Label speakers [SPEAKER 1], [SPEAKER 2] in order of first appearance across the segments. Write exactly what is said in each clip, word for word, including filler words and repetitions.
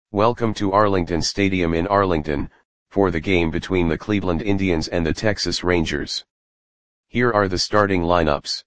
[SPEAKER 1] Welcome to Arlington Stadium in Arlington, for the game between the Cleveland Indians and the Texas Rangers. Here are the starting lineups.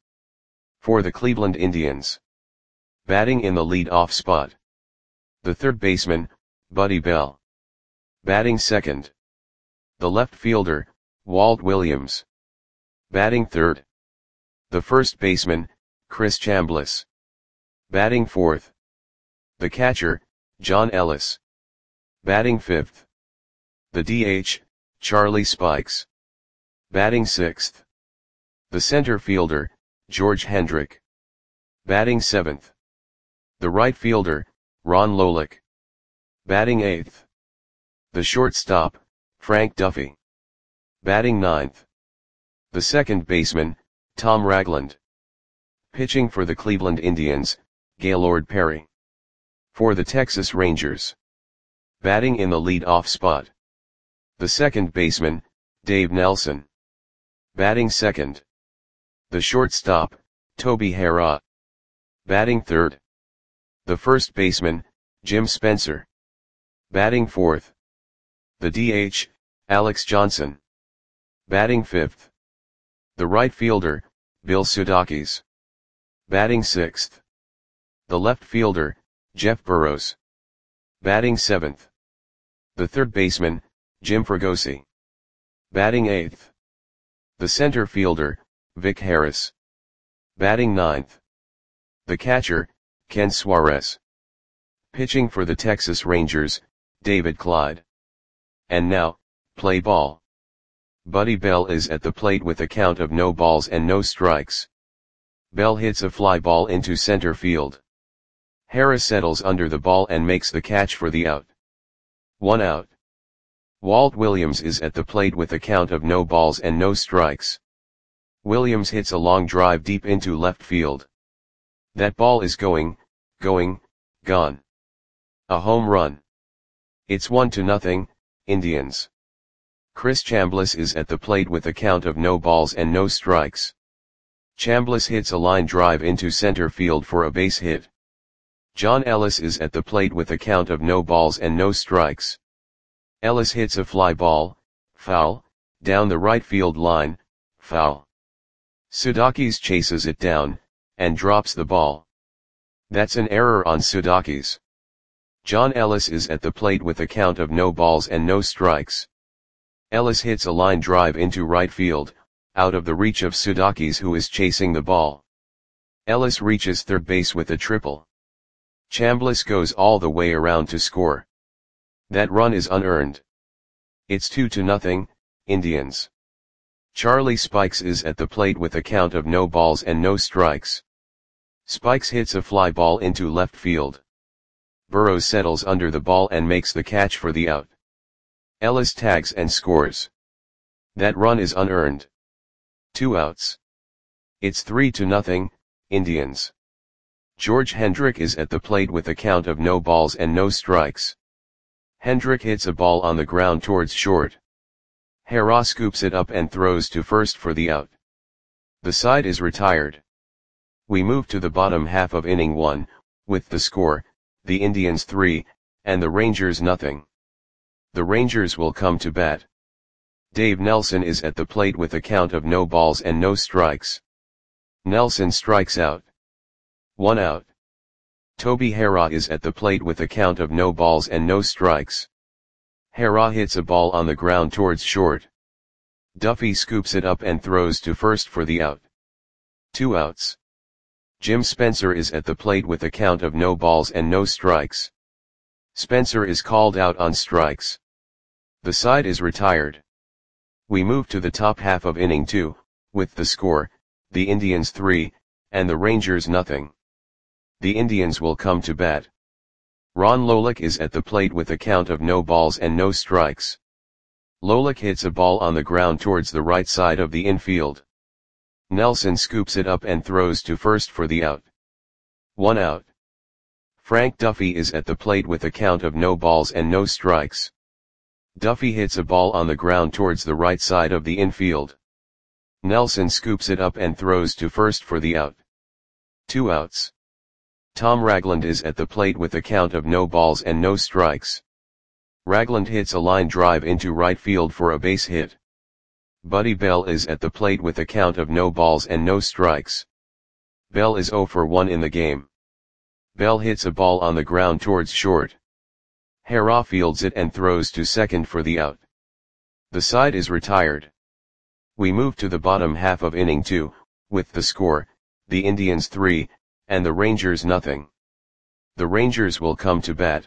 [SPEAKER 1] For the Cleveland Indians. Batting in the lead-off spot. The third baseman, Buddy Bell. Batting second. The left fielder, Walt Williams. Batting third. The first baseman, Chris Chambliss. Batting fourth. The catcher, John Ellis. Batting fifth. The D H, Charlie Spikes. Batting sixth. The center fielder, George Hendrick. Batting seventh. The right fielder, Ron Lolick. Batting eighth. The shortstop, Frank Duffy. Batting ninth. The second baseman, Tom Ragland. Pitching for the Cleveland Indians, Gaylord Perry. For the Texas Rangers. Batting in the lead-off spot. The second baseman, Dave Nelson. Batting second. The shortstop, Toby Harrah. Batting third. The first baseman, Jim Spencer. Batting fourth. The D H, Alex Johnson. Batting fifth. The right fielder, Bill Sudakis. Batting sixth. The left fielder, Jeff Burrows. Batting seventh. The third baseman, Jim Fregosi. Batting eighth. The center fielder, Vic Harris. Batting ninth. The catcher, Ken Suarez. Pitching for the Texas Rangers, David Clyde. And now, play ball. Buddy Bell is at the plate with a count of no balls and no strikes. Bell hits a fly ball into center field. Harris settles under the ball and makes the catch for the out. One out. Walt Williams is at the plate with a count of no balls and no strikes. Williams hits a long drive deep into left field. That ball is going, going, gone. A home run. It's one to nothing, Indians. Chris Chambliss is at the plate with a count of no balls and no strikes. Chambliss hits a line drive into center field for a base hit. John Ellis is at the plate with a count of no balls and no strikes. Ellis hits a fly ball, foul, down the right field line, foul. Sudakis chases it down, and drops the ball. That's an error on Sudakis. John Ellis is at the plate with a count of no balls and no strikes. Ellis hits a line drive into right field, out of the reach of Sudakis, who is chasing the ball. Ellis reaches third base with a triple. Chambliss goes all the way around to score. That run is unearned. It's two to nothing, Indians. Charlie Spikes is at the plate with a count of no balls and no strikes. Spikes hits a fly ball into left field. Burrows settles under the ball and makes the catch for the out. Ellis tags and scores. That run is unearned. Two outs. It's three to nothing, Indians. George Hendrick is at the plate with a count of no balls and no strikes. Hendrick hits a ball on the ground towards short. Harrah scoops it up and throws to first for the out. The side is retired. We move to the bottom half of inning one, with the score, the Indians three, and the Rangers nothing. The Rangers will come to bat. Dave Nelson is at the plate with a count of no balls and no strikes. Nelson strikes out. One out. Toby Harrah is at the plate with a count of no balls and no strikes. Harrah hits a ball on the ground towards short. Duffy scoops it up and throws to first for the out. Two outs. Jim Spencer is at the plate with a count of no balls and no strikes. Spencer is called out on strikes. The side is retired. We move to the top half of inning two, with the score, the Indians three, and the Rangers nothing. The Indians will come to bat. Ron Lolick is at the plate with a count of no balls and no strikes. Lolick hits a ball on the ground towards the right side of the infield. Nelson scoops it up and throws to first for the out. One out. Frank Duffy is at the plate with a count of no balls and no strikes. Duffy hits a ball on the ground towards the right side of the infield. Nelson scoops it up and throws to first for the out. Two outs. Tom Ragland is at the plate with a count of no balls and no strikes. Ragland hits a line drive into right field for a base hit. Buddy Bell is at the plate with a count of no balls and no strikes. Bell is oh for one in the game. Bell hits a ball on the ground towards short. Harrah fields it and throws to second for the out. The side is retired. We move to the bottom half of inning two, with the score, the Indians three, and the Rangers nothing. The Rangers will come to bat.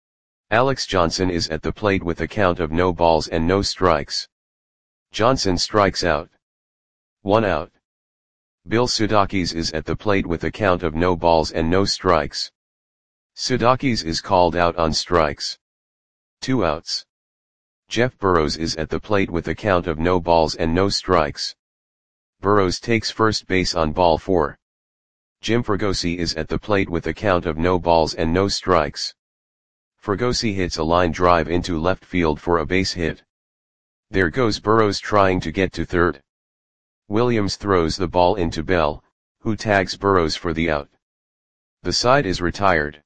[SPEAKER 1] Alex Johnson is at the plate with a count of no balls and no strikes. Johnson strikes out. One out. Bill Sudakis is at the plate with a count of no balls and no strikes. Sudakis is called out on strikes. Two outs. Jeff Burrows is at the plate with a count of no balls and no strikes. Burrows takes first base on ball four. Jim Fregosi is at the plate with a count of no balls and no strikes. Fregosi hits a line drive into left field for a base hit. There goes Burrows trying to get to third. Williams throws the ball into Bell, who tags Burrows for the out. The side is retired.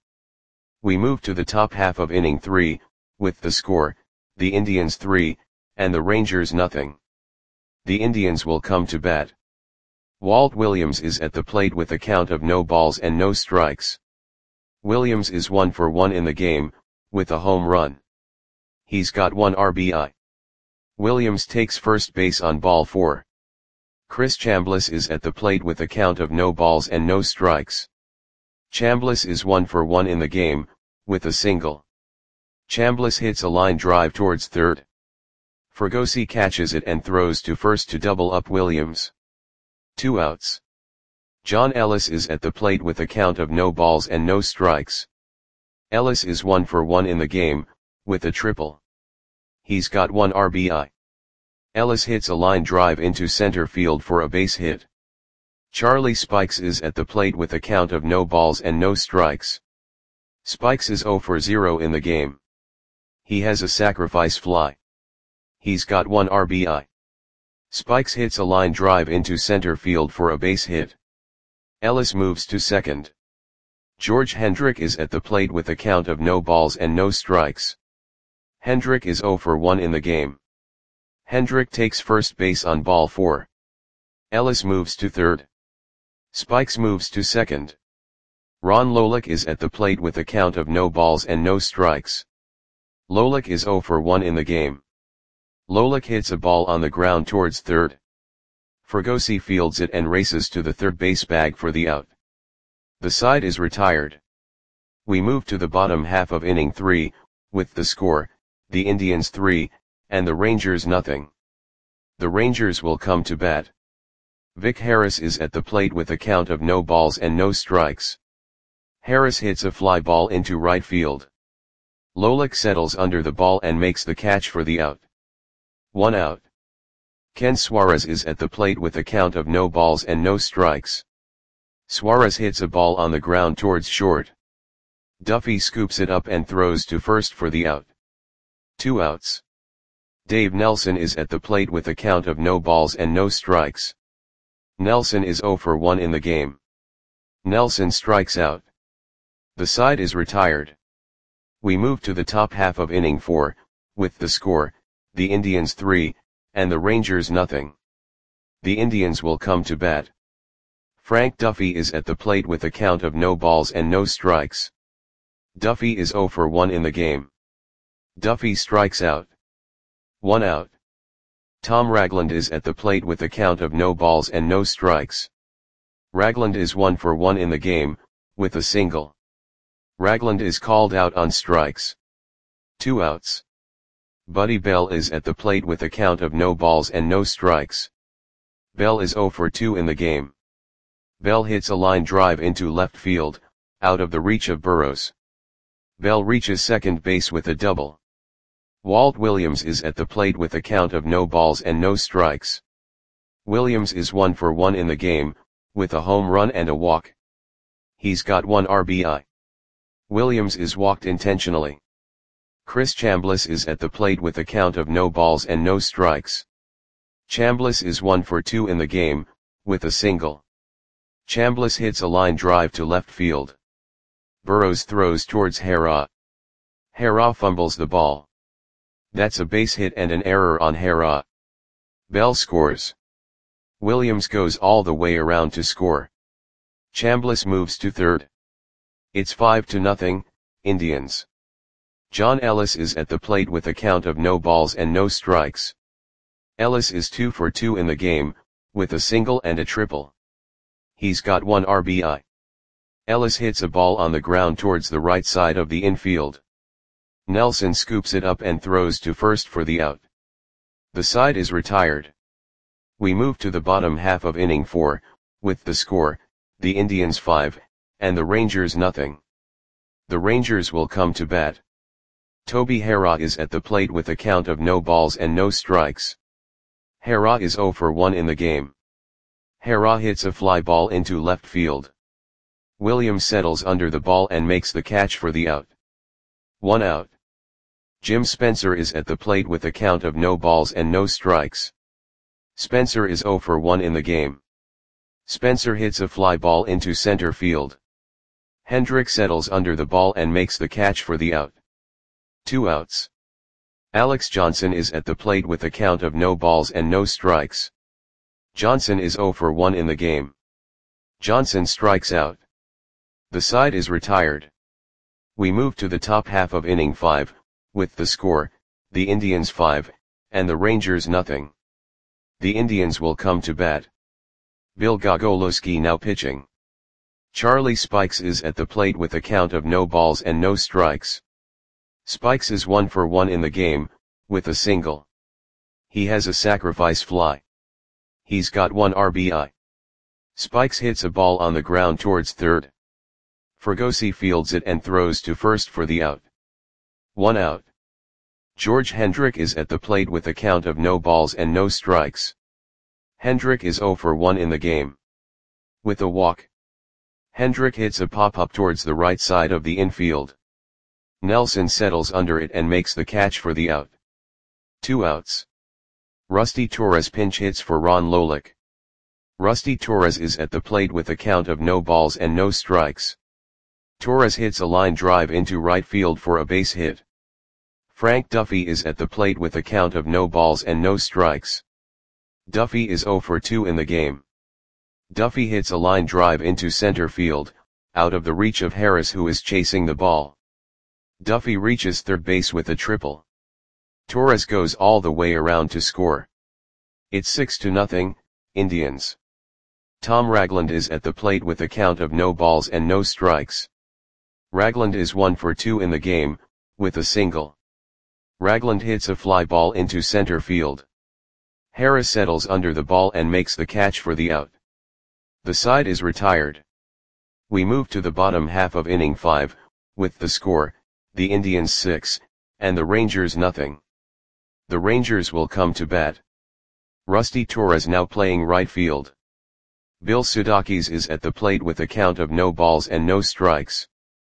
[SPEAKER 1] We move to the top half of inning three, with the score, the Indians three, and the Rangers nothing. The Indians will come to bat. Walt Williams is at the plate with a count of no balls and no strikes. Williams is one for one in the game, with a home run. He's got one R B I. Williams takes first base on ball four. Chris Chambliss is at the plate with a count of no balls and no strikes. Chambliss is one for one in the game, with a single. Chambliss hits a line drive towards third. Fregosi catches it and throws to first to double up Williams. Two outs. John Ellis is at the plate with a count of no balls and no strikes. Ellis is one for one in the game, with a triple. He's got one R B I. Ellis hits a line drive into center field for a base hit. Charlie Spikes is at the plate with a count of no balls and no strikes. Spikes is oh for zero in the game. He has a sacrifice fly. He's got one R B I. Spikes hits a line drive into center field for a base hit. Ellis moves to second. George Hendrick is at the plate with a count of no balls and no strikes. Hendrick is oh for one in the game. Hendrick takes first base on ball four. Ellis moves to third. Spikes moves to second. Ron Lolick is at the plate with a count of no balls and no strikes. Lolick is oh for one in the game. Lolick hits a ball on the ground towards third. Fregosi fields it and races to the third base bag for the out. The side is retired. We move to the bottom half of inning three, with the score, the Indians three, and the Rangers nothing. The Rangers will come to bat. Vic Harris is at the plate with a count of no balls and no strikes. Harris hits a fly ball into right field. Lolick settles under the ball and makes the catch for the out. One out. Ken Suarez is at the plate with a count of no balls and no strikes. Suarez hits a ball on the ground towards short. Duffy scoops it up and throws to first for the out. Two outs. Dave Nelson is at the plate with a count of no balls and no strikes. Nelson is oh for one in the game. Nelson strikes out. The side is retired. We move to the top half of inning four, with the score, the Indians three, and the Rangers nothing. The Indians will come to bat. Frank Duffy is at the plate with a count of no balls and no strikes. Duffy is oh for one in the game. Duffy strikes out. One out. Tom Ragland is at the plate with a count of no balls and no strikes. Ragland is one for one in the game, with a single. Ragland is called out on strikes. Two outs. Buddy Bell is at the plate with a count of no balls and no strikes. Bell is oh for two in the game. Bell hits a line drive into left field, out of the reach of Burrows. Bell reaches second base with a double. Walt Williams is at the plate with a count of no balls and no strikes. Williams is one for one in the game, with a home run and a walk. He's got one R B I. Williams is walked intentionally. Chris Chambliss is at the plate with a count of no balls and no strikes. Chambliss is one for two in the game, with a single. Chambliss hits a line drive to left field. Burrows throws towards Hera. Hera fumbles the ball. That's a base hit and an error on Hera. Bell scores. Williams goes all the way around to score. Chambliss moves to third. It's five to nothing, Indians. John Ellis is at the plate with a count of no balls and no strikes. Ellis is two for two in the game, with a single and a triple. He's got one R B I. Ellis hits a ball on the ground towards the right side of the infield. Nelson scoops it up and throws to first for the out. The side is retired. We move to the bottom half of inning four, with the score, the Indians five, and the Rangers nothing. The Rangers will come to bat. Toby Hera is at the plate with a count of no balls and no strikes. Hera is zero for one in the game. Hera hits a fly ball into left field. Williams settles under the ball and makes the catch for the out. One out. Jim Spencer is at the plate with a count of no balls and no strikes. Spencer is zero for one in the game. Spencer hits a fly ball into center field. Hendrick settles under the ball and makes the catch for the out. Two outs. Alex Johnson is at the plate with a count of no balls and no strikes. Johnson is zero for one in the game. Johnson strikes out. The side is retired. We move to the top half of inning five, with the score, the Indians five, and the Rangers nothing. The Indians will come to bat. Bill Gogolowski now pitching. Charlie Spikes is at the plate with a count of no balls and no strikes. Spikes is one for one in the game, with a single. He has a sacrifice fly. He's got one R B I. Spikes hits a ball on the ground towards third. Fregosi fields it and throws to first for the out. One out. George Hendrick is at the plate with a count of no balls and no strikes. Hendrick is zero for one in the game. With a walk. Hendrick hits a pop-up towards the right side of the infield. Nelson settles under it and makes the catch for the out. Two outs. Rusty Torres pinch hits for Ron Lolick. Rusty Torres is at the plate with a count of no balls and no strikes. Torres hits a line drive into right field for a base hit. Frank Duffy is at the plate with a count of no balls and no strikes. Duffy is zero for two in the game. Duffy hits a line drive into center field, out of the reach of Harris who is chasing the ball. Duffy reaches third base with a triple. Torres goes all the way around to score. It's six to nothing, Indians. Tom Ragland is at the plate with a count of no balls and no strikes. Ragland is one for two in the game, with a single. Ragland hits a fly ball into center field. Harris settles under the ball and makes the catch for the out. The side is retired. We move to the bottom half of inning five, with the score, the Indians six, and the Rangers nothing. The Rangers will come to bat. Rusty Torres now playing right field. Bill Sudakis is at the plate with a count of no balls and no strikes.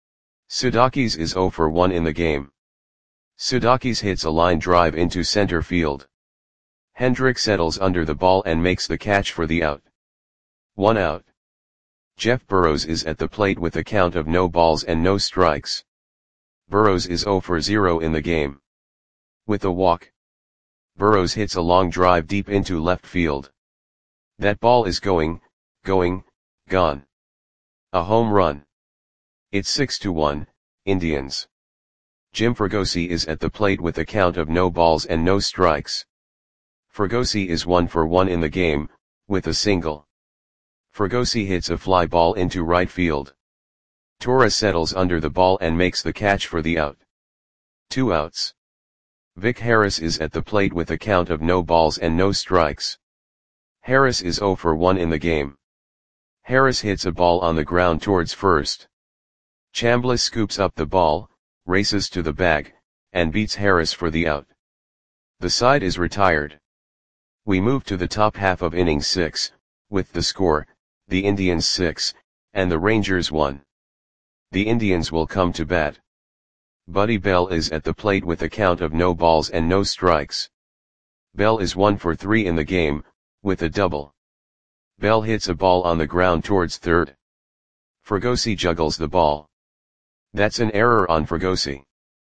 [SPEAKER 1] Sudakis is zero for one in the game. Sudakis hits a line drive into center field. Hendrick settles under the ball and makes the catch for the out. One out. Jeff Burrows is at the plate with a count of no balls and no strikes. Burrows is zero for zero in the game. With a walk. Burrows hits a long drive deep into left field. That ball is going, going, gone. A home run. It's six to one, Indians. Jim Fregosi is at the plate with a count of no balls and no strikes. Fregosi is one for one in the game, with a single. Fregosi hits a fly ball into right field. Torres settles under the ball and makes the catch for the out. Two outs. Vic Harris is at the plate with a count of no balls and no strikes. Harris is zero for one in the game. Harris hits a ball on the ground towards first. Chambliss scoops up the ball, races to the bag, and beats Harris for the out. The side is retired. We move to the top half of inning six, with the score, the Indians six, and the Rangers one. The Indians will come to bat. Buddy Bell is at the plate with a count of no balls and no strikes. Bell is one for three in the game, with a double. Bell hits a ball on the ground towards third. Fregosi juggles the ball. That's an error on Fregosi.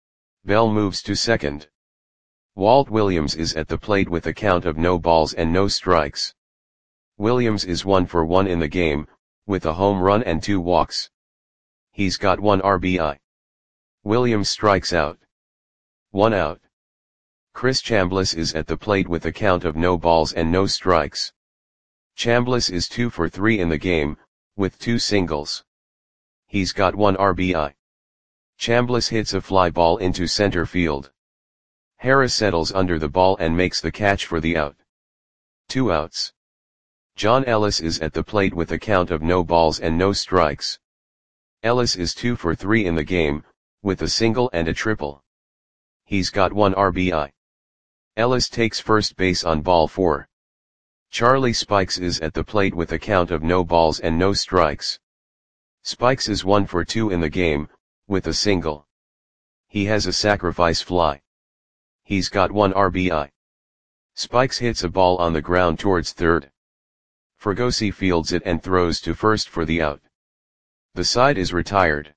[SPEAKER 1] Bell moves to second. Walt Williams is at the plate with a count of no balls and no strikes. Williams is one for one in the game, with a home run and two walks. He's got one R B I. Williams strikes out. One out. Chris Chambliss is at the plate with a count of no balls and no strikes. Chambliss is two for three in the game, with two singles. He's got one R B I. Chambliss hits a fly ball into center field. Harris settles under the ball and makes the catch for the out. Two outs. John Ellis is at the plate with a count of no balls and no strikes. Ellis is two for three in the game, with a single and a triple. He's got one R B I. Ellis takes first base on ball four. Charlie Spikes is at the plate with a count of no balls and no strikes. Spikes is one for two in the game, with a single. He has a sacrifice fly. He's got one R B I. Spikes hits a ball on the ground towards third. Fregosi fields it and throws to first for the out. The side is retired.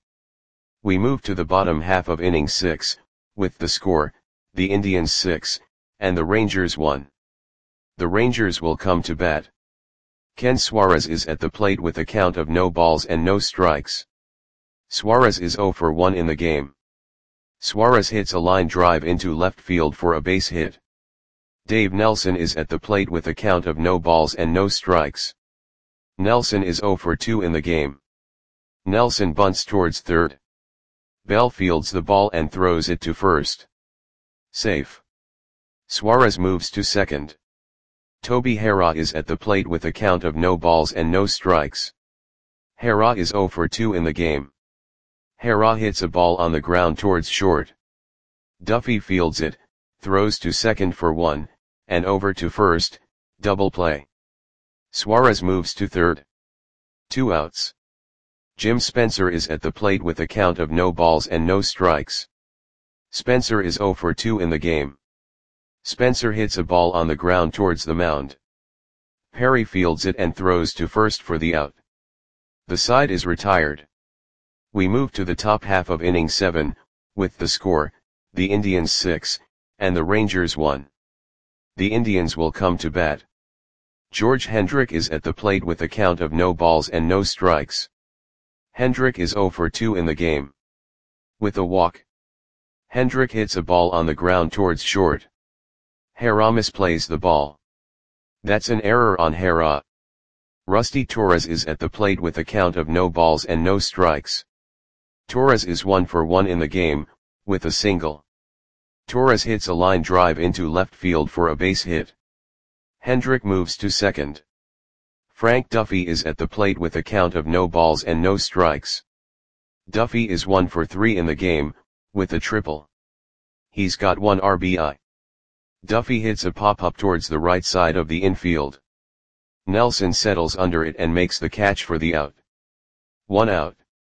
[SPEAKER 1] We move to the bottom half of inning six, with the score, the Indians six, and the Rangers one. The Rangers will come to bat. Ken Suarez is at the plate with a count of no balls and no strikes. Suarez is zero for one in the game. Suarez hits a line drive into left field for a base hit. Dave Nelson is at the plate with a count of no balls and no strikes. Nelson is zero for two in the game. Nelson bunts towards third. Bell fields the ball and throws it to first. Safe. Suarez moves to second. Toby Harrah is at the plate with a count of no balls and no strikes. Harrah is zero for two in the game. Harrah hits a ball on the ground towards short. Duffy fields it, throws to second for one, and over to first, double play. Suarez moves to third. Two outs. Jim Spencer is at the plate with a count of no balls and no strikes. Spencer is zero for two in the game. Spencer hits a ball on the ground towards the mound. Perry fields it and throws to first for the out. The side is retired. We move to the top half of inning seven, with the score, the Indians six, and the Rangers one. The Indians will come to bat. George Hendrick is at the plate with a count of no balls and no strikes. Hendrick is zero for two in the game. With a walk. Hendrick hits a ball on the ground towards short. Harrah misplays the ball. That's an error on Harrah. Rusty Torres is at the plate with a count of no balls and no strikes. Torres is one for one in the game, with a single. Torres hits a line drive into left field for a base hit. Hendrick moves to second. Frank Duffy is at the plate with a count of no balls and no strikes. Duffy is one for three in the game, with a triple. He's got one R B I. Duffy hits a pop-up towards the right side of the infield. Nelson settles under it and makes the catch for the out. One out.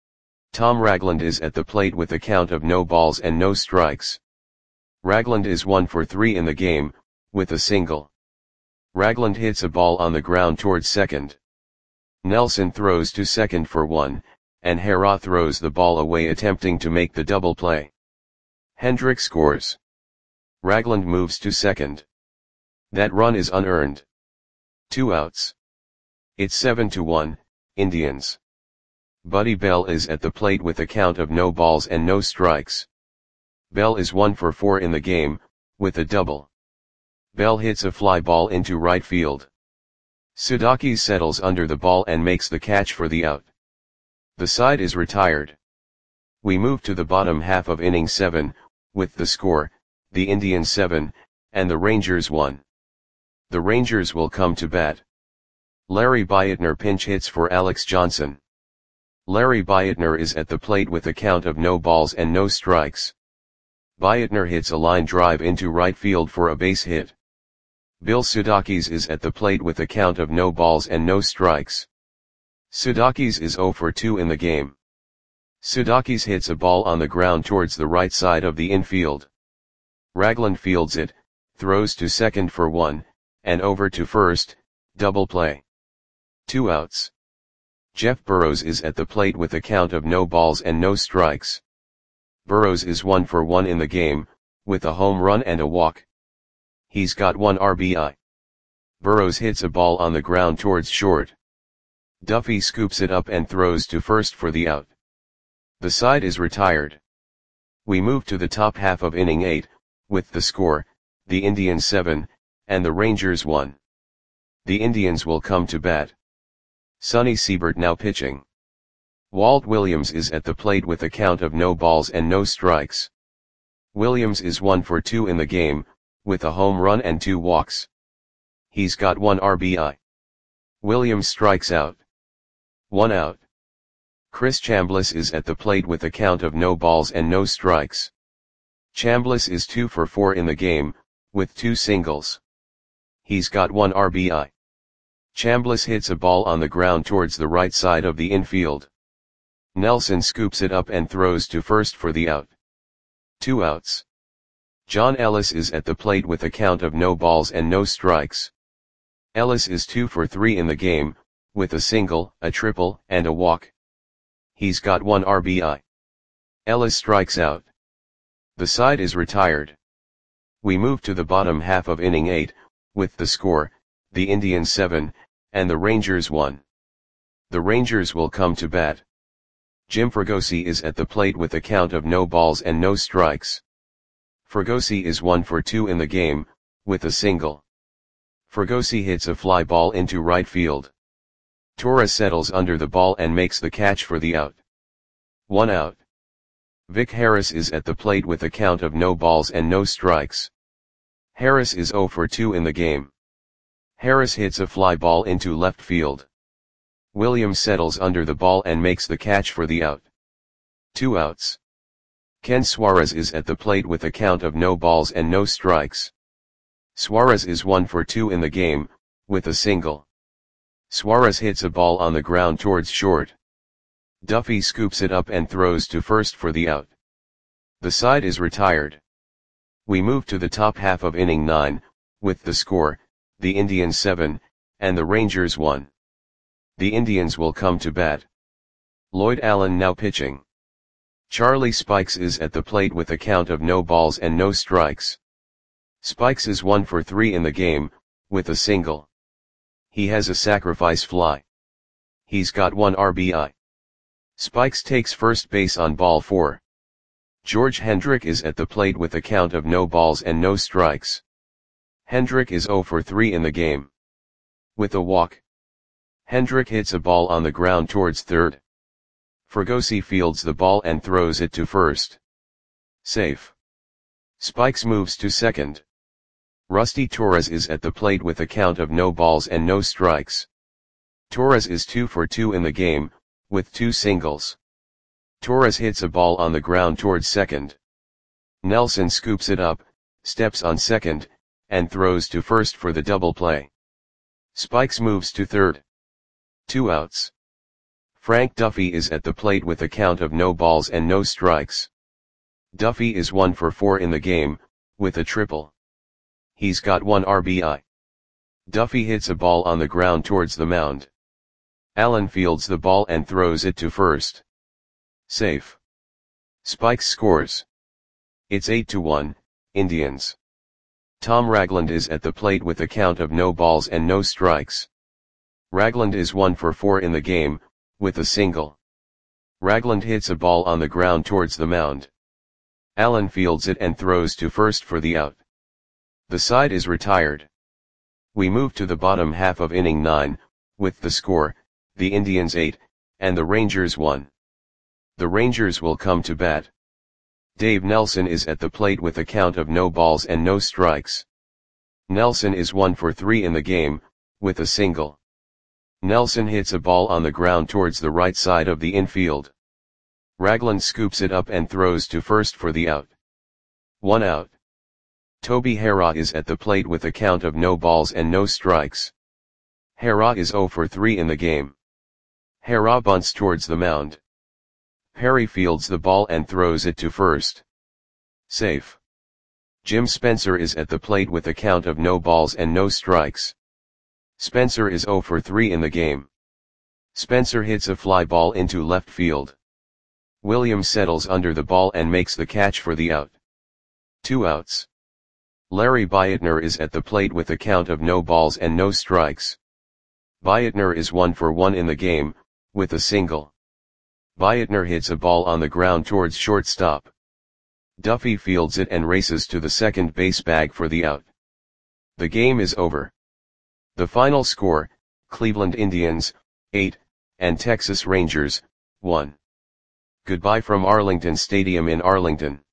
[SPEAKER 1] Tom Ragland is at the plate with a count of no balls and no strikes. Ragland is one for three in the game, with a single. Ragland hits a ball on the ground towards second. Nelson throws to second for one, and Harrah throws the ball away attempting to make the double play. Hendrick scores. Ragland moves to second. That run is unearned. Two outs. It's seven to one, Indians. Buddy Bell is at the plate with a count of no balls and no strikes. Bell is one for four in the game, with a double. Bell hits a fly ball into right field. Sudakis settles under the ball and makes the catch for the out. The side is retired. We move to the bottom half of inning seven, with the score, the Indians seven, and the Rangers one. The Rangers will come to bat. Larry Beitner pinch hits for Alex Johnson. Larry Beitner is at the plate with a count of no balls and no strikes. Beitner hits a line drive into right field for a base hit. Bill Sudakis is at the plate with a count of no balls and no strikes. Sudakis is zero for two in the game. Sudakis hits a ball on the ground towards the right side of the infield. Ragland fields it, throws to second for one, and over to first, double play. Two outs. Jeff Burrows is at the plate with a count of no balls and no strikes. Burrows is one for one in the game, with a home run and a walk. He's got one R B I. Burrows hits a ball on the ground towards short. Duffy scoops it up and throws to first for the out. The side is retired. We move to the top half of inning eight, with the score, the Indians seven, and the Rangers one. The Indians will come to bat. Sonny Siebert now pitching. Walt Williams is at the plate with a count of no balls and no strikes. Williams is one for two in the game, with a home run and two walks. He's got one R B I. Williams strikes out. One out. Chris Chambliss is at the plate with a count of no balls and no strikes. Chambliss is two for four in the game, with two singles. He's got one R B I. Chambliss hits a ball on the ground towards the right side of the infield. Nelson scoops it up and throws to first for the out. Two outs. John Ellis is at the plate with a count of no balls and no strikes. Ellis is two for three in the game, with a single, a triple, and a walk. He's got one R B I. Ellis strikes out. The side is retired. We move to the bottom half of inning eight, with the score, the Indians seven, and the Rangers one. The Rangers will come to bat. Jim Fregosi is at the plate with a count of no balls and no strikes. Fregosi is one for two in the game, with a single. Fregosi hits a fly ball into right field. Torres settles under the ball and makes the catch for the out. One out. Vic Harris is at the plate with a count of no balls and no strikes. Harris is zero for two in the game. Harris hits a fly ball into left field. Williams settles under the ball and makes the catch for the out. Two outs. Ken Suarez is at the plate with a count of no balls and no strikes. Suarez is one for two in the game, with a single. Suarez hits a ball on the ground towards short. Duffy scoops it up and throws to first for the out. The side is retired. We move to the top half of inning nine, with the score, the Indians seven, and the Rangers one. The Indians will come to bat. Lloyd Allen now pitching. Charlie Spikes is at the plate with a count of no balls and no strikes. Spikes is one for three in the game, with a single. He has a sacrifice fly. He's got one R B I. Spikes takes first base on ball four. George Hendrick is at the plate with a count of no balls and no strikes. Hendrick is zero for three in the game. With a walk. Hendrick hits a ball on the ground towards third. Fregosi fields the ball and throws it to first. Safe. Spikes moves to second. Rusty Torres is at the plate with a count of no balls and no strikes. Torres is two for two in the game, with two singles. Torres hits a ball on the ground towards second. Nelson scoops it up, steps on second, and throws to first for the double play. Spikes moves to third. Two outs. Frank Duffy is at the plate with a count of no balls and no strikes. Duffy is one for four in the game, with a triple. He's got one R B I. Duffy hits a ball on the ground towards the mound. Allen fields the ball and throws it to first. Safe. Spikes scores. It's eight to one, Indians. Tom Ragland is at the plate with a count of no balls and no strikes. Ragland is one for four in the game, with a single. Ragland hits a ball on the ground towards the mound. Allen fields it and throws to first for the out. The side is retired. We move to the bottom half of inning nine, with the score, the Indians eight, and the Rangers one. The Rangers will come to bat. Dave Nelson is at the plate with a count of no balls and no strikes. Nelson is one for three in the game, with a single. Nelson hits a ball on the ground towards the right side of the infield. Ragland scoops it up and throws to first for the out. One out. Toby Harrah is at the plate with a count of no balls and no strikes. Harrah is zero for three in the game. Harrah bunts towards the mound. Perry fields the ball and throws it to first. Safe. Jim Spencer is at the plate with a count of no balls and no strikes. Spencer is zero for three in the game. Spencer hits a fly ball into left field. Williams settles under the ball and makes the catch for the out. Two outs. Larry Beitner is at the plate with a count of no balls and no strikes. Beitner is one for one in the game, with a single. Beitner hits a ball on the ground towards shortstop. Duffy fields it and races to the second base bag for the out. The game is over. The final score, Cleveland Indians, eight, and Texas Rangers, one. Goodbye from Arlington Stadium in Arlington.